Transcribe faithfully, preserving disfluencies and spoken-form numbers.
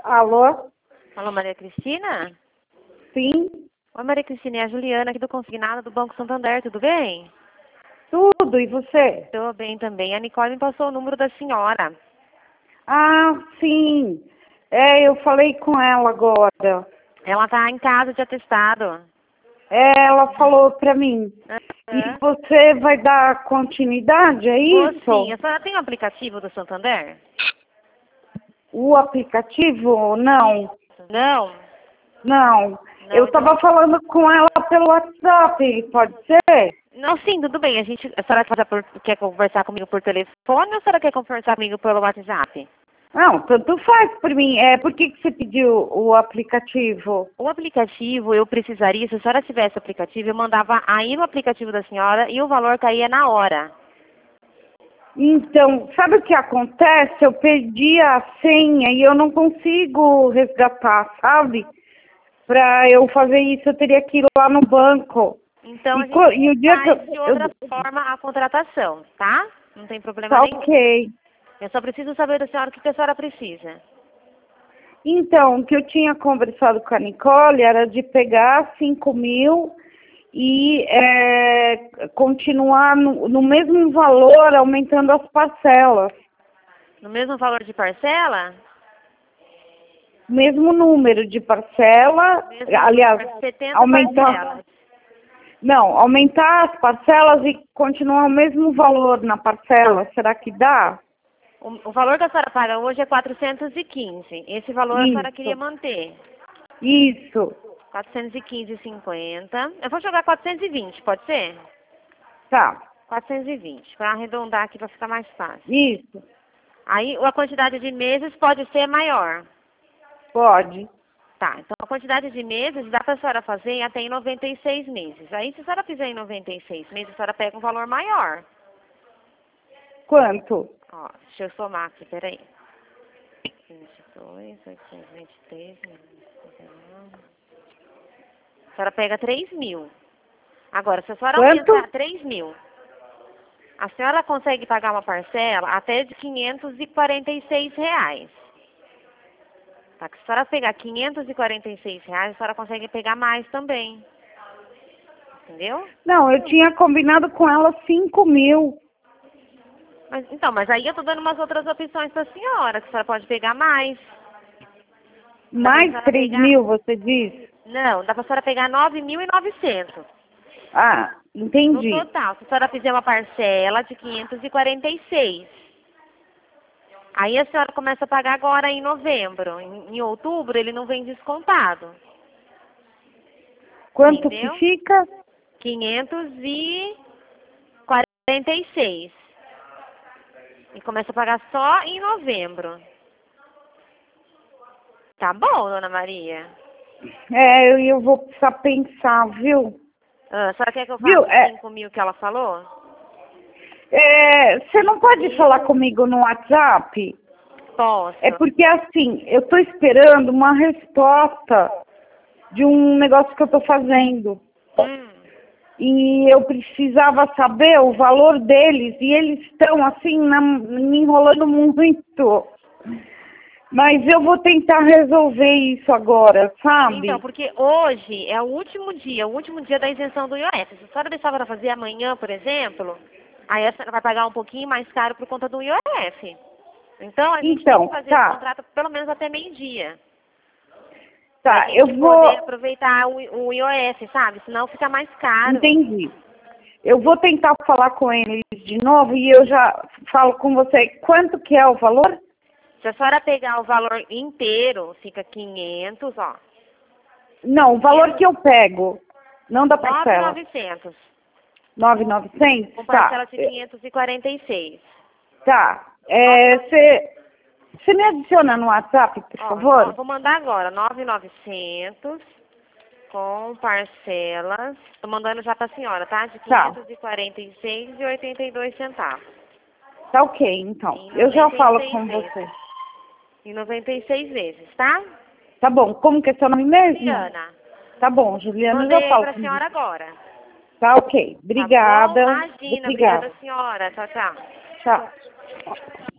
Alô? Alô, Maria Cristina? Sim, Oi, Maria Cristina, é a Juliana aqui do Consignado do Banco Santander, tudo bem? tudo. E você? Tô bem também. A Nicole me passou o número da senhora. Ah, sim. É, eu falei com ela agora. Ela tá em casa de atestado. É, ela falou pra mim. E Aham. você vai dar continuidade, é Vou sim. isso? A senhora tem o aplicativo do Santander? O aplicativo? Não, Não? não. Não, Eu então... tava falando com ela pelo WhatsApp, pode ser? Não, sim, tudo bem. A gente... A senhora quer, por- quer conversar comigo por telefone ou a senhora quer conversar comigo pelo WhatsApp? Não, tanto faz por mim. É, por que, que você pediu o aplicativo? O aplicativo, eu precisaria, se a senhora tivesse o aplicativo, eu mandava aí no aplicativo da senhora e o valor caía na hora. Então, sabe o que acontece? Eu perdi a senha e eu não consigo resgatar, sabe? Para eu fazer isso, eu teria que ir lá no banco. Então, E, a co- gente e o dia que eu, faz de outra eu... forma a contratação, tá? Não tem problema Tá nenhum. ok. Eu só preciso saber da senhora o que que a senhora precisa. Então, o que eu tinha conversado com a Nicole era de pegar cinco mil e é, continuar no, no mesmo valor, aumentando as parcelas. No mesmo valor de parcela? Mesmo número de parcela, Mesmo aliás, número, setenta aumentar. parcelas. Não, aumentar as parcelas e continuar o mesmo valor na parcela, será que dá? O, o valor que a senhora paga hoje é quatrocentos e quinze. Esse valor a senhora queria Isso, manter. isso, quatrocentos e quinze e cinquenta. Eu vou jogar quatrocentos e vinte, pode ser? tá, quatrocentos e vinte, para arredondar aqui para ficar mais fácil. isso, Aí a quantidade de meses pode ser maior. pode. Tá, então a quantidade de meses dá para a senhora fazer até em noventa e seis meses. Aí se a senhora fizer em noventa e seis meses, a senhora pega um valor maior. Quanto? Ó, deixa eu somar aqui, peraí. vinte e dois, oitocentos e vinte e três, a senhora pega três mil. Agora, se a senhora Quanto? aumentar três mil, a senhora consegue pagar uma parcela até de quinhentos e quarenta e seis reais. Tá, que se a senhora pegar quinhentos e quarenta e seis reais, a senhora consegue pegar mais também. Entendeu? Não, eu tinha combinado com ela cinco mil. Mas, então, mas aí eu tô dando umas outras opções pra senhora, que a senhora pode pegar mais. Dá pra Mais senhora três pegar... mil, você disse? Não, dá pra senhora pegar nove mil e novecentos. Ah, No entendi. total, se a senhora fizer uma parcela de quinhentos e quarenta e seis. Aí a senhora começa a pagar agora em novembro. Em, em outubro ele não vem descontado. Quanto que Entendeu? fica? quinhentos e quarenta e seis. E começa a pagar só em novembro. Tá bom, dona Maria? É, eu, eu vou precisar pensar, viu? Ah, a senhora quer que eu Viu? faça os É, cinco mil que ela falou? é, você não pode Mil? falar comigo no WhatsApp? É Posso. porque, assim, eu estou esperando uma resposta de um negócio que eu estou fazendo. Hum. E eu precisava saber o valor deles. E eles estão, assim, na- me enrolando muito. Mas eu vou tentar resolver isso agora, Então, sabe? porque hoje é o último dia, o último dia da isenção do I O F. Se a senhora deixar para fazer amanhã, por exemplo, aí a senhora vai pagar um pouquinho mais caro por conta do I O F. Então, a gente tem que Então, fazer esse tá, contrato pelo menos até meio-dia. Pra tá, eu gente poder vou... aproveitar o, o I O F, sabe? Senão fica mais caro. Entendi. Eu vou tentar falar com eles de novo e eu já falo com você quanto que é o valor? Se a senhora pegar o valor inteiro, fica quinhentos, ó. Não, o valor que eu pego, não da parcela. nove mil e novecentos. nove mil e novecentos? Com Tá, parcela de quinhentos e quarenta e seis. tá. É, você me adiciona no WhatsApp, por Ó, no- favor? vou mandar agora, nove mil e novecentos com parcelas. Tô mandando já pra senhora, tá? De Tá, quinhentos e quarenta e seis reais e oitenta e dois centavos. tá ok, então. Em Eu já noventa e falo seis com vezes. você. Em noventa e seis vezes, tá? Tá bom, como que é seu nome mesmo? Juliana, Tá bom, Juliana, eu já mandei aí falo pra com você. senhora agora. Tá ok, Tá bom? obrigada. Imagina, obrigada Obrigada. senhora. Tchau, tchau. Tchau.